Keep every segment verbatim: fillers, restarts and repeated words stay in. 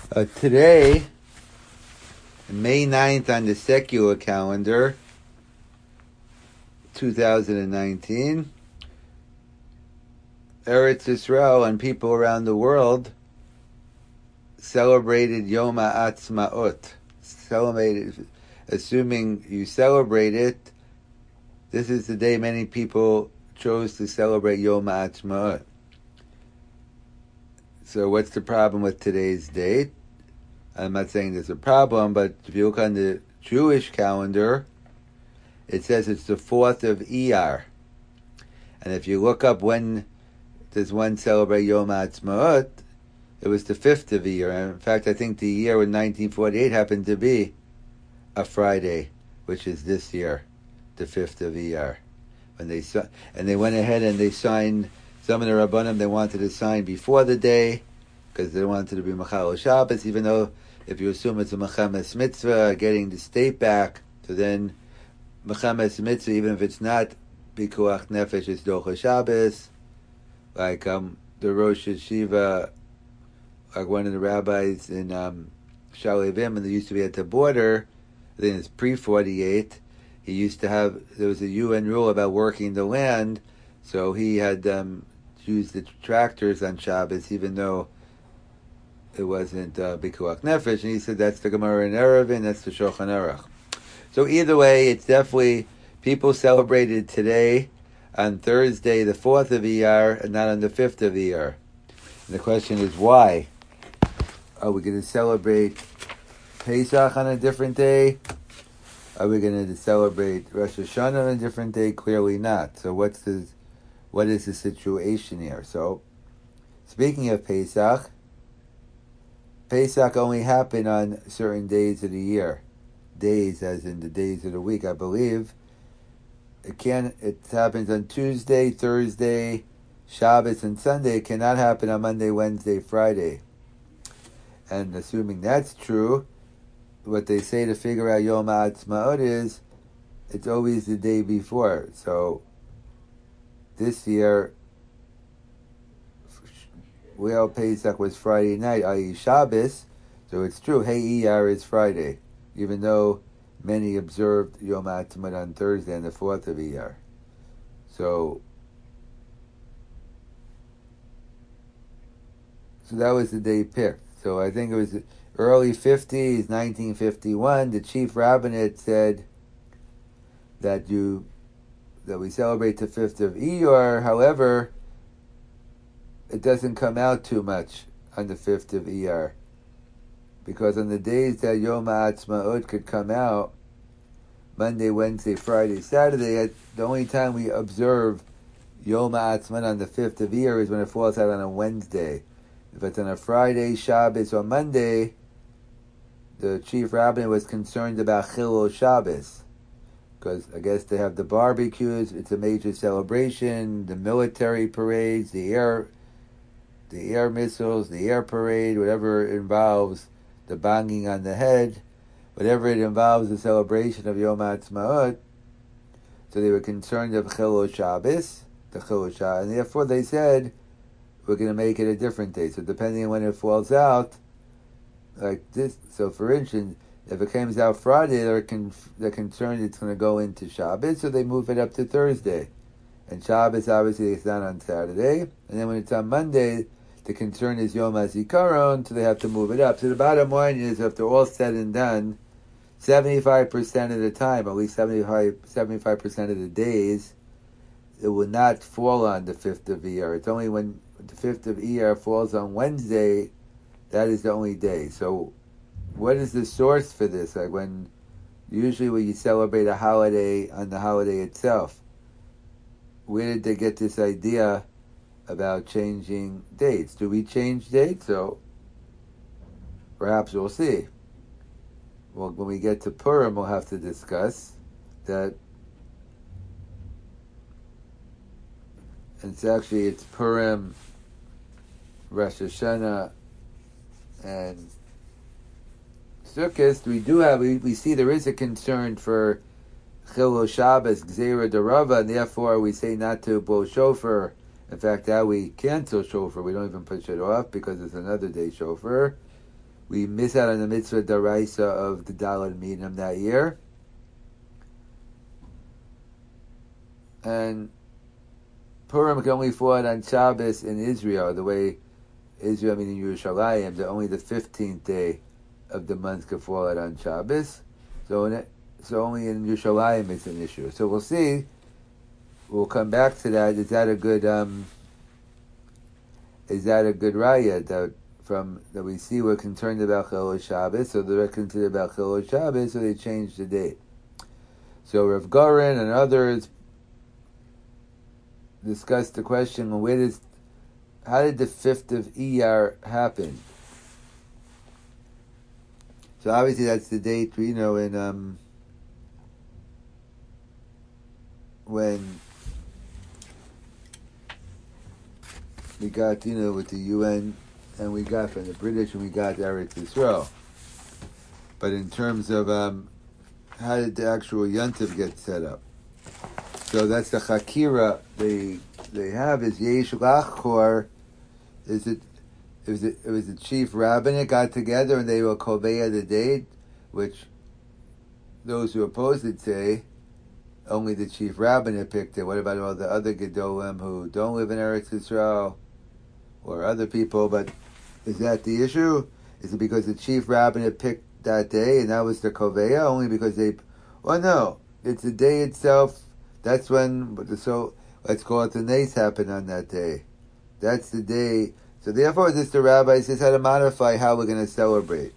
Uh, today, May ninth on the secular calendar, two thousand nineteen, Eretz Yisrael and people around the world celebrated Yom HaAtzmaut. Celebrated, assuming you celebrate it, this is the day many people chose to celebrate Yom HaAtzmaut. So what's the problem with today's date? I'm not saying there's a problem, but if you look on the Jewish calendar, it says it's the fourth of Iyar. And if you look up when does one celebrate Yom HaAtzmaut, it was the fifth of Iyar. In fact, I think the year in nineteen forty-eight happened to be a Friday, which is this year, the fifth of Iyar. When they and they went ahead and they signed, some of the Rabbanim, they wanted to sign before the day, because they wanted to be Machal Shabbos, even though if you assume it's a Mechames Mitzvah, getting the state back, so then Mechames Mitzvah, even if it's not Pikuach Nefesh, it's Docha Shabbos, like um, the Rosh Yeshiva, like one of the rabbis in um, Shalevim, and they used to be at the border, I think it's pre forty-eight, he used to have, there was a U N rule about working the land, so he had um, used the tractors on Shabbos, even though it wasn't uh, Bikuach Nefesh, and he said that's the Gemara in Eruvin, that's the Shulchan Aruch. So either way, it's definitely, people celebrated today on Thursday, the fourth of Iyar, and not on the fifth of Iyar. And the question is why? Are we going to celebrate Pesach on a different day? Are we going to celebrate Rosh Hashanah on a different day? Clearly not. So what's the, what is the situation here? So, speaking of Pesach, Pesach only happened on certain days of the year. Days, as in the days of the week, I believe. It can. It happens on Tuesday, Thursday, Shabbos, and Sunday. It cannot happen on Monday, Wednesday, Friday. And assuming that's true, what they say to figure out Yom HaAtzmaut is, it's always the day before. So, this year, Well, Pesach was Friday night, that is. Shabbos, so it's true, Hey Iyar is Friday, even though many observed Yom HaAtzmaut on Thursday and the fourth of Iyar. So, so that was the day picked. So I think it was early fifties, nineteen fifty-one, the chief rabbinate said that you, that we celebrate the fifth of Iyar, however, it doesn't come out too much on the fifth of Iyar. Because on the days that Yom HaAtzmaut could come out, Monday, Wednesday, Friday, Saturday, the only time we observe Yom HaAtzmaut on the fifth of Iyar is when it falls out on a Wednesday. If it's on a Friday, Shabbos, or Monday, the chief rabbinate was concerned about Chilul Shabbos. Because I guess they have the barbecues, it's a major celebration, the military parades, the air... the air missiles, the air parade, whatever it involves, the banging on the head, whatever it involves, the celebration of Yom HaAtzmaut. So they were concerned of Chilul Shabbos, the Chilul Shabbos, and therefore they said, we're going to make it a different day. So depending on when it falls out, like this, so for instance, if it comes out Friday, they're, con- they're concerned it's going to go into Shabbos, so they move it up to Thursday. And Shabbos, obviously, it's not on Saturday. And then when it's on Monday, the concern is Yom HaZikaron, so they have to move it up. So the bottom line is, after all said and done, seventy-five percent of the time, at least seventy-five, seventy-five percent of the days, it will not fall on the fifth of Iyar. It's only when the fifth of Iyar falls on Wednesday, that is the only day. So what is the source for this? Like when, usually when you celebrate a holiday on the holiday itself, where did they get this idea about changing dates? Do we change dates? So perhaps we'll see. Well, when we get to Purim, we'll have to discuss that. It's actually, it's Purim, Rosh Hashanah, and Sukkot. We do have, we, we see there is a concern for Chilul Shabbos, Gzeira Derava, and therefore we say not to blow shofar. In fact, that we cancel shofar. We don't even push it off because it's another day shofar. we miss out on the mitzvah daraisa of the Daled Minim that year. And Purim can only fall on Shabbos in Israel, the way Israel, meaning Yerushalayim, the only the fifteenth day of the month can fall out on Shabbos. So in it, so only in Yerushalayim it's an issue. So we'll see. We'll come back to that. Is that a good? Um, is that a good raya that from that we see we're concerned about Chilul Shabbos? So they're concerned about Chilul Shabbos, so they changed the date. So Rav Goren and others discussed the question: well, where does, how did the fifth of Iyar happen? So obviously that's the date, you know, in um, when we got, you know, with the U N, and we got from the British, and we got Eretz Yisrael. But in terms of um, how did the actual Yontif get set up? So that's the Chakira they they have is Yesh Lachor. Is it? It was, it was the chief rabbinate got together and they were koveya the date, which those who oppose it say only the chief rabbinate picked it. What about all the other gedolim who don't live in Eretz Yisrael or other people? But is that the issue? Is it because the chief rabbinate picked that day and that was the koveya? Only because they? Well, no, it's the day itself. That's when the so let's call it the nace happened on that day. That's the day. So therefore, this the rabbi says how to modify how we're going to celebrate.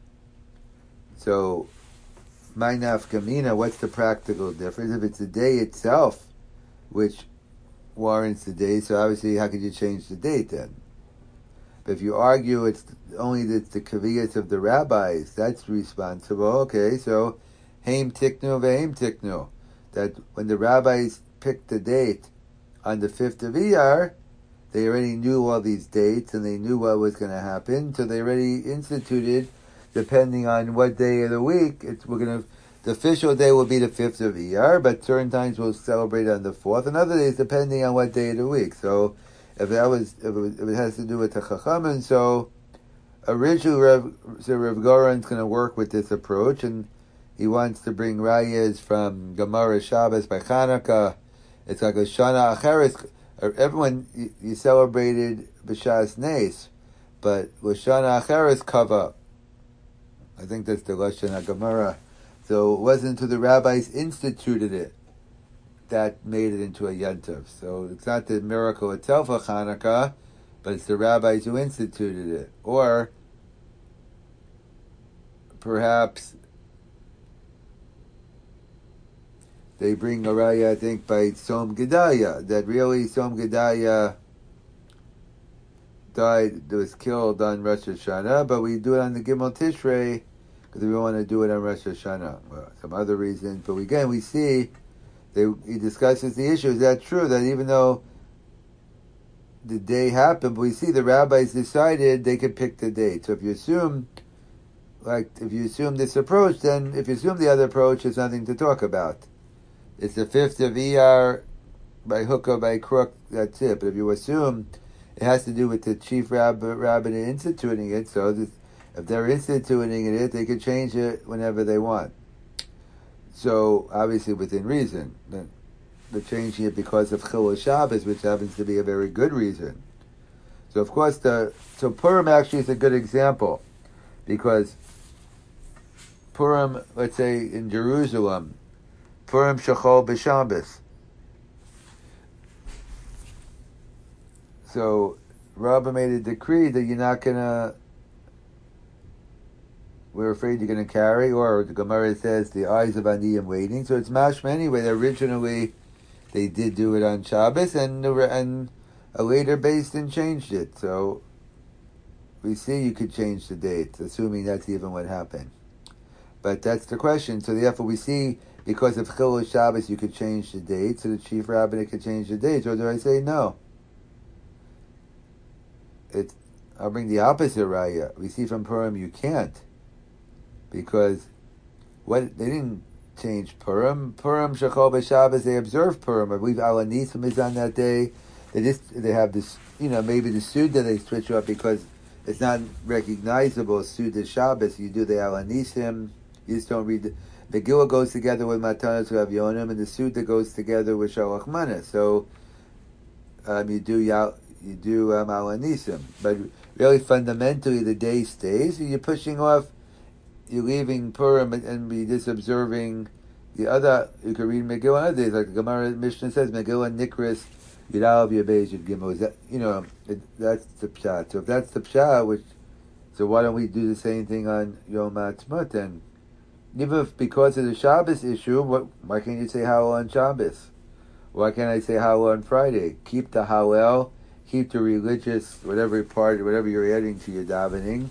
So, my nafkamina, what's the practical difference? If it's the day itself, which warrants the day, so obviously, how could you change the date then? But if you argue it's only the, the kaviyas of the rabbis, that's responsible. Okay, so haim tiknu ve'haim tiknu. That when the rabbis picked the date on the fifth of Iyar, they already knew all these dates and they knew what was going to happen, so they already instituted, depending on what day of the week, it's, we're going to, the official day will be the fifth of Iyar, but certain times we'll celebrate on the fourth, and other days depending on what day of the week. So if that was, if it, was, if it has to do with the Chachamim, so originally Rev, so Rev Goran's going to work with this approach, and he wants to bring rayas from Gemara Shabbos by Chanukah. It's like a Shana Acheres. Everyone, you, you celebrated B'Shas Nes, but Lashana Acheres Kava. I think that's the Lashon HaGemara. So it wasn't until the rabbis instituted it that made it into a Yontif. So it's not the miracle itself of Hanukkah, but it's the rabbis who instituted it. Or perhaps they bring a raya, I think, by Som Gedaliah, that really Som Gedaliah died, was killed on Rosh Hashanah, but we do it on the Gimel Tishrei because we want to do it on Rosh Hashanah. Well, some other reasons, but again, we see they, he discusses the issue. Is that true? That even though the day happened, but we see the rabbis decided they could pick the date. So if you assume, like, if you assume this approach, then if you assume the other approach, there's nothing to talk about. It's the fifth of Iyar by hook or by crook, that's it. But if you assume it has to do with the chief rabbi, rabbinate instituting it, so this, if they're instituting it, they could change it whenever they want. So, obviously within reason. They're changing it because of Chilul Shabbos, which happens to be a very good reason. So, of course, the so Purim actually is a good example, because Purim, let's say in Jerusalem, Purim Shachol B'Shabbos. So, Rabbah made a decree that you're not gonna, we're afraid you're gonna carry, or the Gemara says the eyes of Aniyim waiting. So it's mashma anyway. Originally, they did do it on Shabbos, and and a later Beis Din changed it. So we see you could change the dates, assuming that's even what happened. But that's the question. So therefore, we see because of Chilul Shabbos, you could change the date, so the chief rabbinate could change the date. Or do I say no? It, I'll bring the opposite raya. We see from Purim you can't, because what they didn't change Purim. Purim Shachol B'Shabbos, they observe Purim. I believe Al Anisim is on that day. They just they have this, you know, maybe the Suda they switch up because it's not recognizable. Suda Shabbos, you do the Alanisim, you just don't read the Megillah goes together with Matanos Rav Yonim, and the Suda goes together with Shalach Mana. So um, you do Yal, you do um, Alanisim, but really fundamentally the day stays. You're pushing off. You're leaving Purim and, and be just observing the other. You could read Megillah on other days, like the Gemara Mishnah says, Megillah Nikris Yudal Yabej Yud Gimel. That, you know, it, that's the pshat. So if that's the pshat, which so why don't we do the same thing on Yom Ha'atzmaut then? Even if because of the Shabbos issue, what? Why can't you say Hallel on Shabbos? Why can't I say Hallel on Friday? Keep the Hallel, keep the religious whatever part, whatever you're adding to your davening,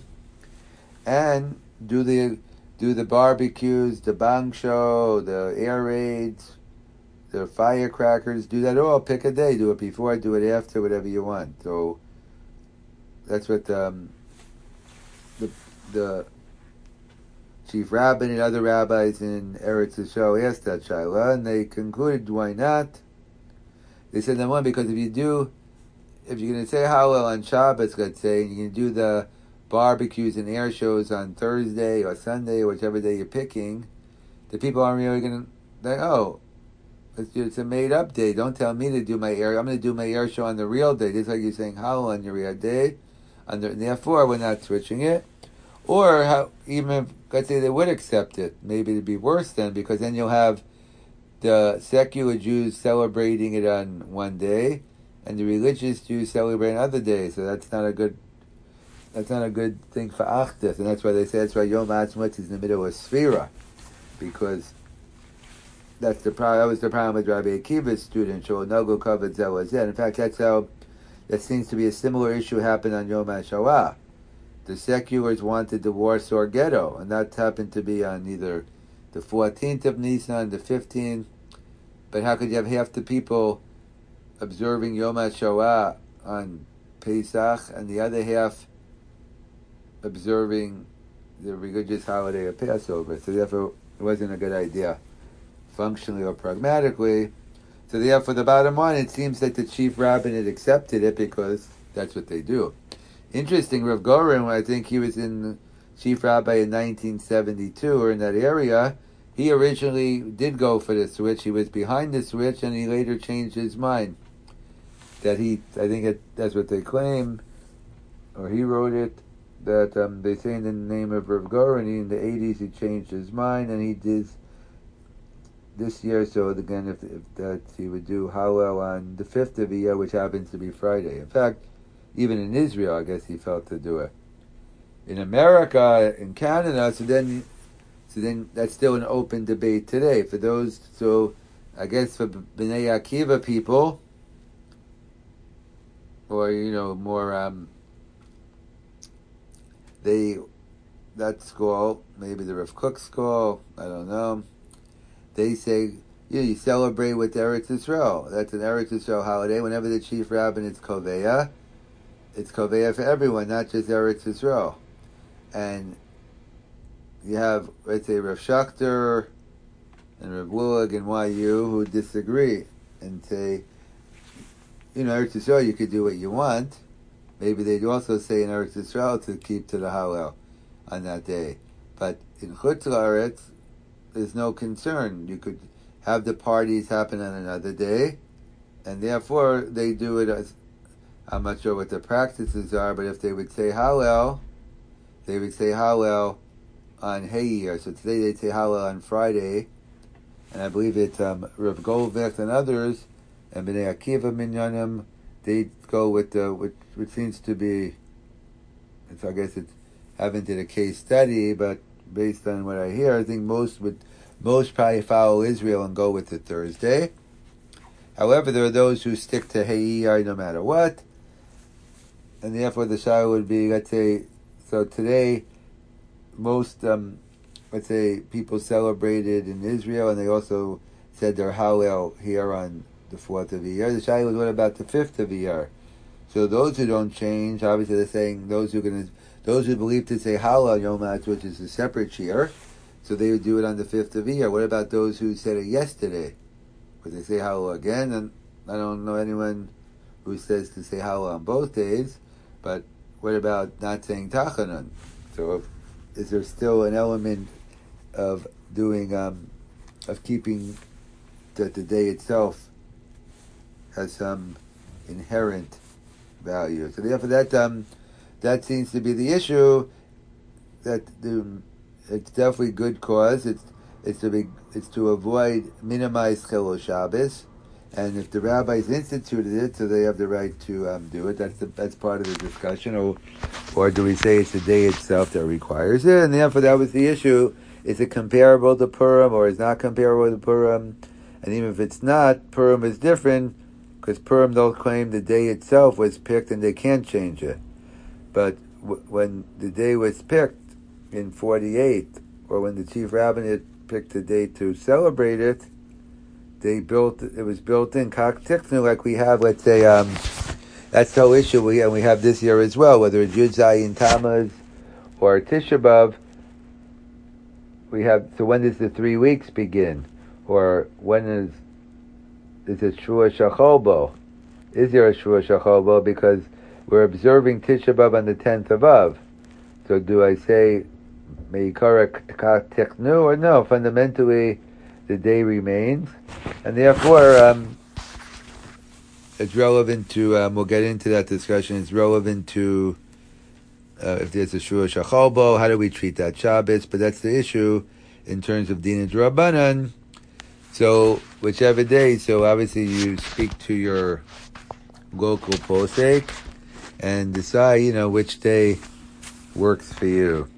and do the do the barbecues, the bang show, the air raids, the firecrackers. Do that all. Pick a day. Do it before. Do it after. Whatever you want. So that's what um, the the chief rabbin and other rabbis in Eretz Yisrael asked that shaila, and they concluded, why not? They said, number one, because if you do, if you're going to say Hallel on Shabbos, let's say, and you're going to do the barbecues and air shows on Thursday or Sunday or whichever day you're picking, the people aren't really going to think, oh, it's, it's a made-up day. Don't tell me to do my air. I'm going to do my air show on the real day, just like you're saying Hallel on your real day. And therefore, we're not switching it. Or how, even if, let's say they would accept it, maybe it'd be worse then, because then you'll have the secular Jews celebrating it on one day, and the religious Jews celebrate another day. So that's not a good that's not a good thing for Achdus, and that's why they say that's why Yom Ha'atzmaut is in the middle of Sfira, because that's the problem. That was the problem with Rabbi Akiva's student. So Nogo covered Zelazet. In fact, that's how that seems to be a similar issue happened on Yom HaShoah. The seculars wanted the Warsaw Ghetto, and that happened to be on either the fourteenth of Nisan, the fifteenth. But how could you have half the people observing Yom HaShoah on Pesach, and the other half observing the religious holiday of Passover? So therefore, it wasn't a good idea, functionally or pragmatically. So therefore, the bottom line, it seems that the chief rabbin had accepted it because that's what they do. Interesting, Rav Goren, I think he was in chief rabbi in nineteen seventy-two or in that area. He originally did go for the switch. He was behind the switch, and he later changed his mind. That he, I think it, that's what they claim, or he wrote it, that um, they say in the name of Rav Goren, in the eighties he changed his mind, and he did this year, so again, if, if that he would do Hallel on the fifth of Iyar, which happens to be Friday. In fact, even in Israel, I guess he felt to do it. In America, in Canada, so then, so then that's still an open debate today. For those, so I guess for Bnei Akiva people, or you know, more, um, they that school, maybe the Rav Kook school, I don't know. They say, you know, you celebrate with Eretz Yisrael. That's an Eretz Yisrael holiday. Whenever the chief rabbin is Koveya, it's Koveya for everyone, not just Eretz Yisrael. And you have, let's say, Rav Shachter and Rav Willig and Y U who disagree and say, you know, Eretz Yisrael, you could do what you want. Maybe they'd also say in Eretz Yisrael to keep to the Hallel on that day. But in Chutz La'aretz, there's no concern. You could have the parties happen on another day, and therefore they do it as, I'm not sure what the practices are, but if they would say Hallel, they would say Hallel on Hayir. So today they'd say Hallel on Friday, and I believe it's um, Rav Goldvech and others, and Bnei Akiva Minyanim, they go with the, which, which seems to be, it's, I guess it's, haven't did a case study, but based on what I hear, I think most would, most probably follow Israel and go with the Thursday. However, there are those who stick to Hayir no matter what, and therefore the shayla would be, let's say, so today, most, um, let's say, people celebrated in Israel, and they also said their Hallel here on the fourth of Iyar. The shayla was, what about the fifth of Iyar? So those who don't change, obviously they're saying those who are going to, those who believe to say Hallel Yom Ha'atzmaut, which is a separate shir, so they would do it on the fifth of Iyar. What about those who said it yesterday? Would they say Hallel again? And I don't know anyone who says to say Hallel on both days, but what about not saying Tachanun? So if, is there still an element of doing, um, of keeping that the day itself has some inherent value? So therefore that, um, that seems to be the issue, that the, it's definitely good cause. It's, it's to be, it's to avoid, minimize Chilul Shabbos. And if the rabbis instituted it, so they have the right to um, do it. That's the, that's part of the discussion. Or, or do we say it's the day itself that requires it? And therefore, that was the issue: is it comparable to Purim, or is not comparable to Purim? And even if it's not, Purim is different because Purim don't claim the day itself was picked and they can't change it. But w- when the day was picked in forty-eight, or when the chief rabbinate picked the day to celebrate it, they built, it was built in Kach Tiknu, like we have, let's say, um, that's the whole issue, we, and we have this year as well, whether it's Yud Zayin Tammuz or Tisha B'Av, we have, so when does the three weeks begin? Or when is, is it Shua Shacholbo? Is there a Shua Shacholbo? Because we're observing Tisha B'Av on the tenth of Av. So do I say Meikara Kach Tiknu, or no? Fundamentally, the day remains, and therefore um, it's relevant to, um, we'll get into that discussion, it's relevant to uh, if there's a Shua Shacholbo, how do we treat that Shabbos? But that's the issue in terms of Din D'Rabbanan. So whichever day, so obviously you speak to your local posek and decide, you know, which day works for you.